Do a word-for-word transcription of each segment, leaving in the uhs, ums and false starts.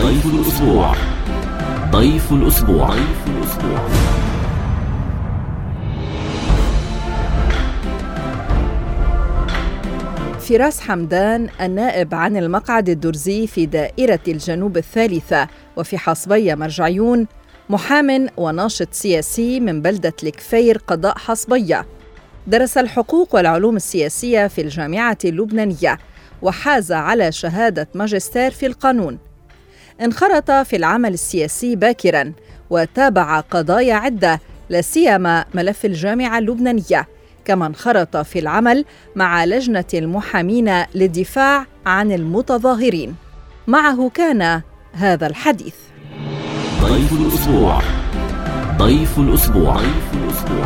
ضيف الأسبوع. ضيف الأسبوع. ضيف الأسبوع. فراس حمدان، النائب عن المقعد الدرزي في دائرة الجنوب الثالثة وفي حصبية مرجعيون، محام وناشط سياسي من بلدة الكفير قضاء حصبية. درس الحقوق والعلوم السياسية في الجامعة اللبنانية وحاز على شهادة ماجستير في القانون. انخرط في العمل السياسي باكراً وتابع قضايا عدة، لا سيما ملف الجامعة اللبنانية، كما انخرط في العمل مع لجنة المحامين للدفاع عن المتظاهرين. معه كان هذا الحديث. ضيف الأسبوع. ضيف الأسبوع. ضيف الأسبوع.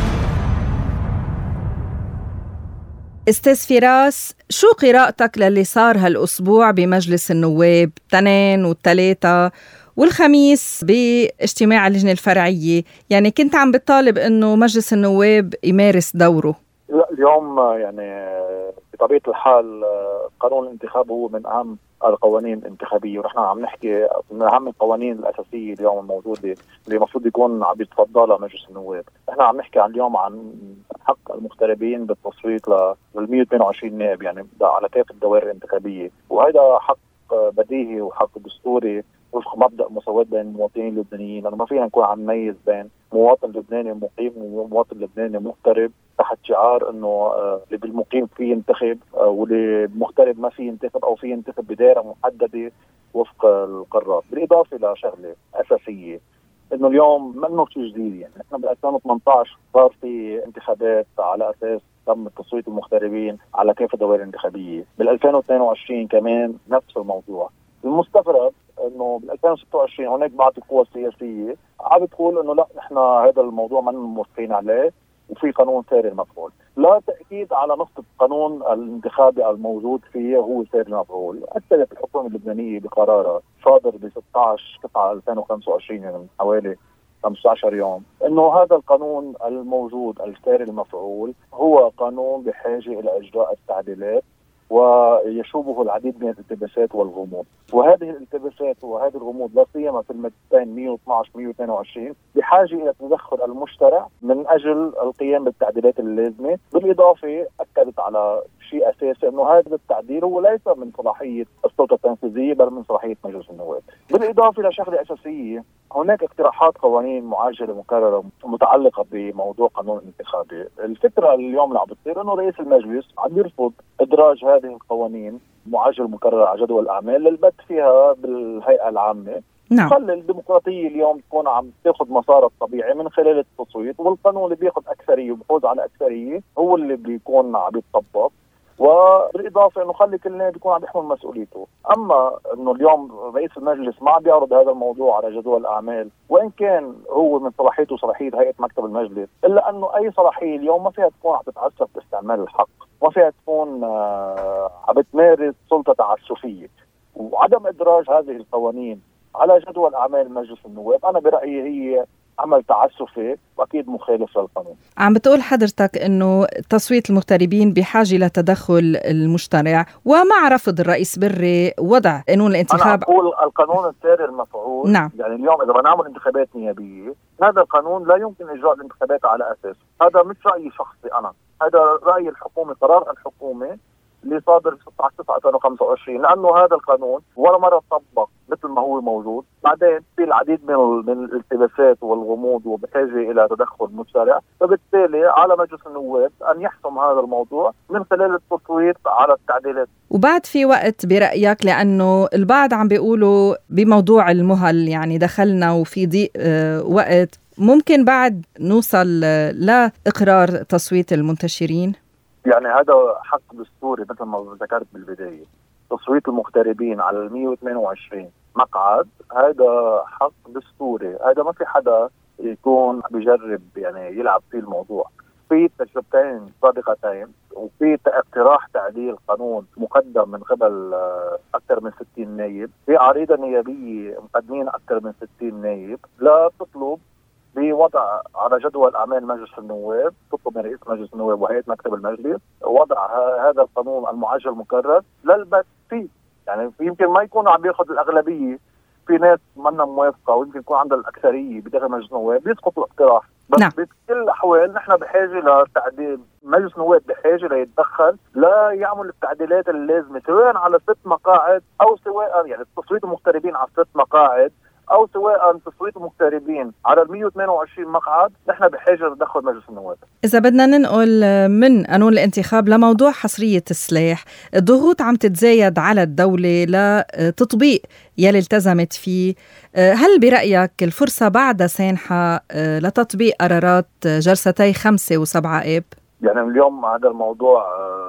استاذ فراس، شو قراءتك للي صار هالأسبوع بمجلس النواب، اثنين والثلاثة والخميس باجتماع اللجنة الفرعية؟ يعني كنت عم بطالب إنه مجلس النواب يمارس دوره. اليوم يعني بطبيعة الحال قانون الانتخاب هو من أهم القوانين الانتخابية، ونحن عم نحكي من أهم القوانين الأساسية اليوم الموجودة اللي المفروض يكون عم يتفضلها مجلس النواب. نحن عم نحكي عن اليوم عن حق المغتربين بالتصويت لل مئة واثنين وعشرين نائب، يعني على كافة الدوائر الانتخابية، وهذا حق بديهي وحق دستوري وفق مبدأ مساواة بين المواطنين اللبنانيين، لأنه ما فينا نكون عم نميز بين مواطن لبناني مقيم ومواطن لبناني مغترب تحت شعار انه اللي بالمقيم فيه ينتخب واللي مغترب ما فيه ينتخب او فيه ينتخب بدائرة محددة وفق القرارات. بالإضافة لشغلة أساسية، انه اليوم ما انه شيء جديد، يعني احنا بال ألفين وثمانية عشر صار في انتخابات على اساس تم تصويت المغتربين على كافة الدوائر الانتخابية. بال ألفين واثنين وعشرين كمان نفس الموضوع. المستغرب انه بال ألفين وستة وعشرين هناك بعض القوى السياسيه عم بتقول انه لا، نحن هذا الموضوع ما موافقين عليه وفي قانون ساري المفعول. لا تاكيد على نص القانون الانتخابي الموجود فيه هو ساري المفعول. اكدت الحكومه اللبنانيه بقرارها صادر ب ستة عشر تسعة ألفين وخمسة وعشرين، يعني من حوالي خمسة عشر يوم، انه هذا القانون الموجود الساري المفعول هو قانون بحاجه الى اجراء التعديلات ويشوبه العديد من الالتباسات والغموض. وهذه الالتباسات وهذه الغموض لا سيما في المادتين مئة واثني عشر مئة واثنين وعشرين بحاجه الى تدخل المشترع من اجل القيام بالتعديلات اللازمه. بالاضافه اكدت على شيء اساسي، انه هذا التعديل هو ليس من صلاحيه السلطه التنفيذيه بل من صلاحيه مجلس النواب. بالاضافه لشغله اساسيه، هناك اقتراحات قوانين معاجله مكرره متعلقه بموضوع قانون الانتخابي. الفكره اليوم اللي عم بتصير انه رئيس المجلس عم يرفض ادراج هذه القوانين معاجله مكرره على جدول الاعمال للبت فيها بالهيئه العامه. نعم. خلي الديمقراطيه اليوم تكون عم تاخذ مسارها الطبيعي من خلال التصويت، والقانون اللي بياخذ اكثريه وبيفوز على اكثريه هو اللي بيكون عم يتطبق. وبالإضافة أنه خلي كل نائب يكون عم يحمل مسؤوليته. أما أنه اليوم رئيس المجلس ما عم بيعرض هذا الموضوع على جدول الأعمال، وإن كان هو من صلاحيته صلاحية هيئة مكتب المجلس، إلا أنه أي صلاحية اليوم ما فيها تكون عم تتعسف باستعمال الحق، ما فيها تكون آه عم بتمارس سلطة تعسفية. وعدم إدراج هذه القوانين على جدول أعمال مجلس النواب أنا برأيي هي عمل تعسفي واكيد مخالف للقانون. عم بتقول حضرتك انه تصويت المغتربين بحاجه لتدخل المشترع، ومع رفض الرئيس بري وضع قانون الانتخاب. انا اقول القانون الساري المفعول. نعم. يعني اليوم اذا بدنا نعمل انتخابات نيابيه، هذا القانون لا يمكن اجراء الانتخابات على اساسه. هذا مش رايي شخصي، انا هذا راي الحكومه، قرار الحكومه اللي صادر ستة عشر تسعة ألفين وخمسة وعشرين، لانه هذا القانون ولا مره طبق مثل ما هو موجود. بعدين في العديد من من الالتباسات والغموض وبحاجه الى تدخل مشترع، فبالتالي على مجلس النواب ان يحسم هذا الموضوع من خلال التصويت على التعديلات. وبعد في وقت برأيك، لأنه البعض عم بيقولوا بموضوع المهل يعني دخلنا وفي ضيق آه وقت، ممكن بعد نوصل لإقرار تصويت المنتشرين؟ يعني هذا حق دستوري مثل ما ذكرت بالبداية. تصويت المغتربين على مئة واثنين وعشرين مقعد هذا حق دستوري، هذا ما في حدا يكون بيجرب يعني يلعب فيه الموضوع. في تجربتين سابقتين وفي اقتراح تعديل قانون مقدم من قبل أكثر من ستين نائب، في عريضة نيابية مقدمين أكثر من ستين نائب لا تطلب بوضع على جدول أعمال مجلس النواب، تطلب من رئيس مجلس النواب وهيئة مكتب المجلس وضع هذا القانون المعجل المكرر للبت فيه. يعني يمكن ما يكون عم ياخذ الأغلبية في ناس منا موافقه ويمكن يكون عندها الاكثريه بداخل مجلس النواب بيسقط الاقتراح. بس نعم. بكل الأحوال نحن بحاجة لتعديل، مجلس النواب بحاجة ليتدخل لا يعمل التعديلات اللازمة سواء على ست مقاعد أو سواء يعني تصويت المغتربين على ست مقاعد أو سواء تصويت المغتربين على مئة وثمانية وعشرين مقعد. نحن بحاجة لتدخل مجلس النواب. إذا بدنا ننقل من قانون الانتخاب لموضوع حصرية السلاح، الضغوط عم تتزايد على الدولة لتطبيق يلي التزمت فيه. هل برأيك الفرصة بعد سانحة لتطبيق قرارات جرستي خمسة وسبعة آب؟ يعني اليوم هذا الموضوع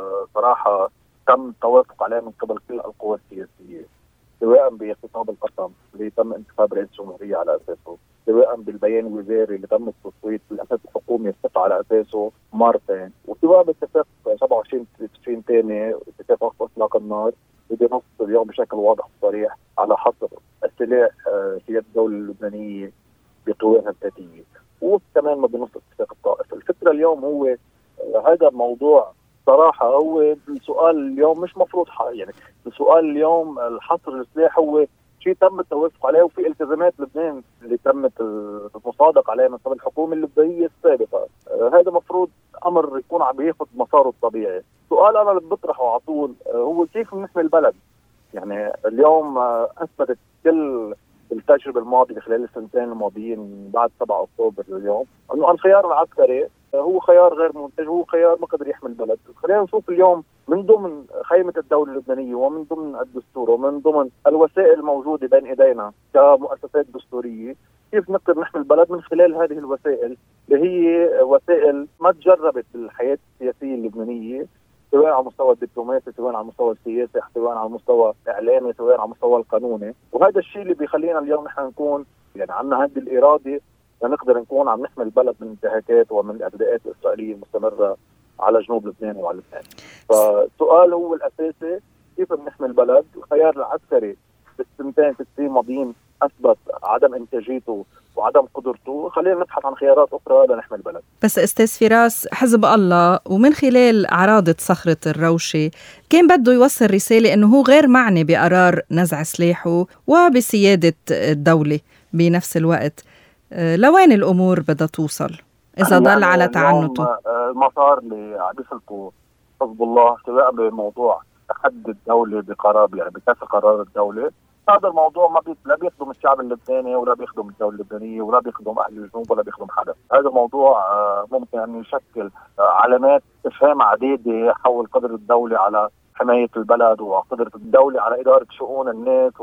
صراحة تم التوافق عليه من قبل كل القوى السياسية، سواء بخطاب القسم اللي تم انتخاب رئيس الجمهورية على أساسه، سواء بالبيان الوزاري اللي تم التصويت بالأساس الحكومي اتفق على أساسه مرتين، وسواء باتفاق سبعة وعشرين تشرين ثاني اتفاق وقف إطلاق النار اللي بنص اليوم بشكل واضح وصريح على حصر السلاح في يد الدولة اللبنانية بقوانها الذاتية، وكمان ما بنص اتفاق الطائف. الفكرة اليوم هو هذا الموضوع صراحة هو السؤال اليوم مش مفروض يعني السؤال اليوم الحصر السلاح هو شيء تم التوافق عليه وفي التزامات لبنان اللي تمت المصادق عليه من قبل الحكومة اللبنانية السابقة. هذا مفروض أمر يكون عم ياخذ مساره الطبيعي. سؤال أنا اللي بطرحه على طول هو كيف نحمي البلد؟ يعني اليوم أثبتت كل التجربة الماضية خلال السنتين الماضيين بعد سبعة أكتوبر اليوم أنه الخيار العسكري هو خيار غير منتج، هو خيار ما قدر يحمي البلد. خلينا نشوف اليوم من ضمن خيمة الدولة اللبنانية ومن ضمن الدستور ومن ضمن الوسائل الموجودة بين إيدينا كمؤسسات دستورية كيف نقدر نحمي البلد من خلال هذه الوسائل اللي هي وسائل ما تجربت بالحياة السياسية اللبنانية، سواء على المستوى الدبلوماسي، سواء على المستوى السياسي، سواء على المستوى الإعلامي، سواء على المستوى القانوني. وهذا الشيء اللي بيخلينا اليوم نحن نكون يعني عندنا هذه الإرادة لنقدر نكون عم نحمي البلد من انتهاكات ومن الاعتداءات الإسرائيلية المستمرة على جنوب لبنان وعلى لبنان. فالسؤال هو الأساسي كيف بنحمي البلد؟ الخيار العسكري بالسنتين في السنين الماضيين أثبت عدم إنتاجيته وعدم قدرته، خلينا نبحث عن خيارات أخرى لنحمي البلد. بس أستاذ فراس، حزب الله ومن خلال عراضة صخرة الروشة كان بده يوصل رسالة أنه هو غير معني بقرار نزع سلاحه وبسيادة الدولة بنفس الوقت. لوين الأمور بدها توصل إذا ضل يعني على تعنته؟ المسار اللي عم يسلكه حزب الله سواء بموضوع تحدي الدولة بقرار يعني بكسر قرار الدولة، هذا الموضوع ما بي... لا بيخدم الشعب اللبناني ولا بيخدم الدولة اللبنانية ولا بيخدم أهل الجنوب ولا بيخدم حدا. هذا الموضوع ممكن أن يشكل علامات استفهام عديدة حول قدرة الدولة على حماية البلد وقدرة الدولة على إدارة شؤون الناس،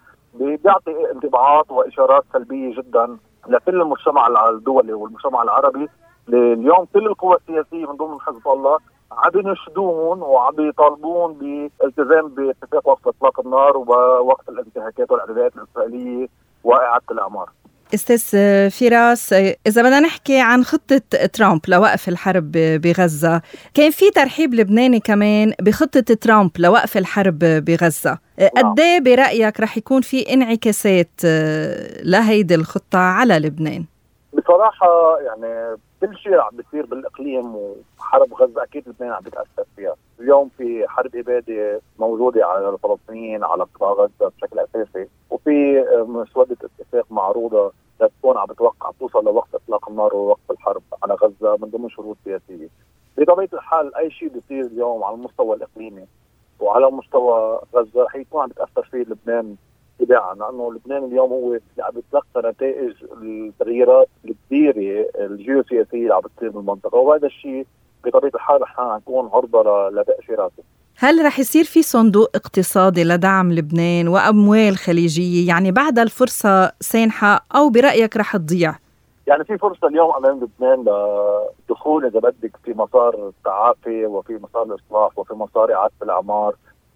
وبيعطي انطباعات وإشارات سلبية جدا لكل المجتمع الدولي والمجتمع العربي. اليوم كل القوى السياسية من ضمن حزب الله عم ينشدون وعم يطالبون بالالتزام باتفاق وقف اطلاق النار ووقف الانتهاكات والاعتداءات الاسرائيليه واعاده الاعمار. استاذ فراس، اذا بدنا نحكي عن خطه ترامب لوقف الحرب بغزه، كان في ترحيب لبناني كمان بخطه ترامب لوقف الحرب بغزه، قد ايه برايك رح يكون في انعكاسات لهيدي الخطه على لبنان؟ بصراحه يعني كل شيء عم بيصير بالاقليم وحرب غزه اكيد لبنان عم بيتاثر فيها. اليوم في حرب اباده موجوده على الفلسطينيين على قطاع غزه بشكل اساسي، وفي مسوده اتفاق معروضه لتكون عم بتوقع توصل لوقت اطلاق النار ووقف الحرب على غزه من ضمن شروط سياسيه. بطبيعه الحال اي شيء بيصير اليوم على المستوى الاقليمي وعلى مستوى غزه رح يكون عم بتاثر فيه لبنان تباعا، لانه لبنان اليوم هو عم يتلقى نتائج التغييرات الكبيره الجيوسياسيه اللي عم بتصير بالمنطقه، وهذا الشيء بطبيعه الحال رح نكون عرضه لتاثيراته. هل رح يصير في صندوق اقتصادي لدعم لبنان واموال خليجيه يعني بعد الفرصه سانحه، او برايك رح تضيع؟ يعني في فرصه اليوم امام لبنان لدخول اذا بدك في مسار التعافي وفي مسار الاصلاح وفي مسار اعاده الاعمار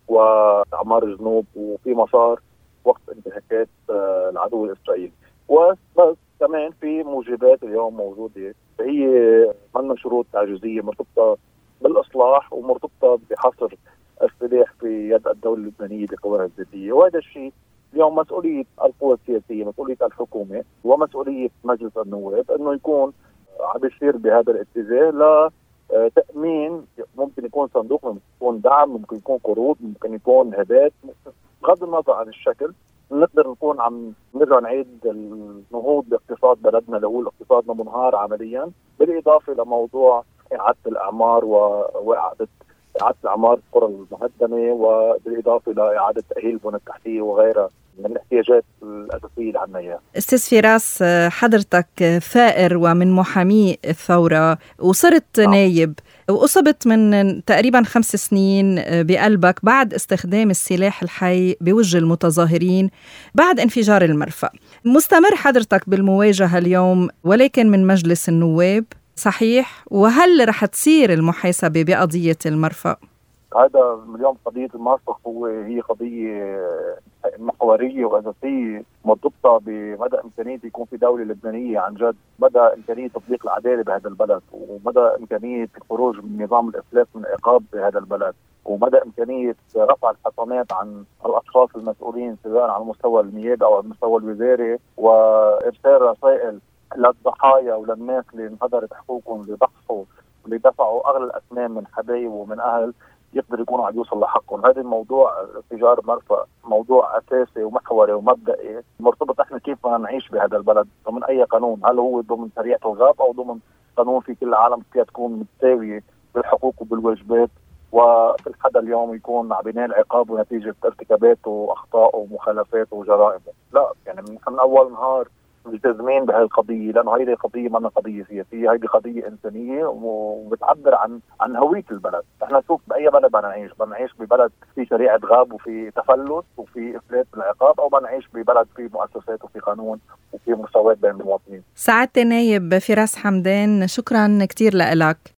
واعمار الجنوب وفي مسار وقت انتهاكات العدو الإسرائيلي. وبس كمان في موجبات اليوم موجودة هي من شروط تعجيزية مرتبطة بالإصلاح ومرتبطة بحصر السلاح في يد الدولة اللبنانية بقوانها الذاتية، وهذا الشيء اليوم مسؤولية القوى السياسية، مسؤولية الحكومة ومسؤولية مجلس النواب أنه يكون عم يسير بهذا الاتجاه لتأمين. ممكن يكون صندوق، ممكن يكون دعم، ممكن يكون قروض، ممكن يكون هبات، بغض النظر عن الشكل، نقدر نكون عم نرجع نعيد النهوض باقتصاد بلدنا اللي هو اقتصادنا منهار عمليا، بالاضافه لموضوع اعاده الاعمار واعاده اعاده اعمار القرى المهدمه، وبالاضافه لاعاده تاهيل البنى التحتيه وغيرها من الاحتياجات الاساسيه اللي عندنا اياها. استاذ فراس، حضرتك ثائر ومن محامي الثوره وصرت آه. نايب، وأصبت من تقريبا خمس سنين بقلبك بعد استخدام السلاح الحي بوجه المتظاهرين بعد انفجار المرفأ. مستمر حضرتك بالمواجهة اليوم ولكن من مجلس النواب، صحيح؟ وهل رح تصير المحاسبة بقضية المرفأ؟ هذا اليوم قضية المرفأ هو هي قضية محورية وأساسية مرتبطة بمدى إمكانية يكون في دولة لبنانية عن جد، مدى إمكانية تطبيق العدالة بهذا البلد، ومدى إمكانية الخروج من نظام الإفلاس من عقاب بهذا البلد، ومدى إمكانية رفع الحصانات عن الأشخاص المسؤولين سواء على مستوى النيابة أو على المستوى الوزاري، وإرسال رسائل للضحايا وللناس اللي انهدرت حقوقهم اللي ضحوا واللي دفعوا أغلى الأثمان من حبايب ومن أهل يقدر يكونوا عم يوصل لحقهم. هذا الموضوع انفجار مرفأ موضوع أساسي ومحوري ومبدئي مرتبط احنا كيف بدنا نعيش بهذا البلد ضمن أي قانون، هل هو ضمن شريعة الغاب أو ضمن قانون في كل العالم فيها تكون متساوية بالحقوق وبالواجبات، وكل حدا اليوم يكون عم ينال عقابه نتيجة ارتكاباته وأخطائه ومخالفاته وجرائمه. لا يعني من أول نهار ملتزمين بهذه القضية، لأنه هيدي قضية ما قضية سياسية، هيدي قضية إنسانية وبتعبر عن عن هوية البلد. احنا نشوف بأي بلد بدنا نعيش، بدنا نعيش ببلد في شريعة غاب وفي تفلت وفي إفلات بالعقاب، أو بدنا نعيش ببلد في مؤسسات وفي قانون وفي مساواة بين المواطنين. سعادة نايب فراس حمدان، شكرا كتير لك.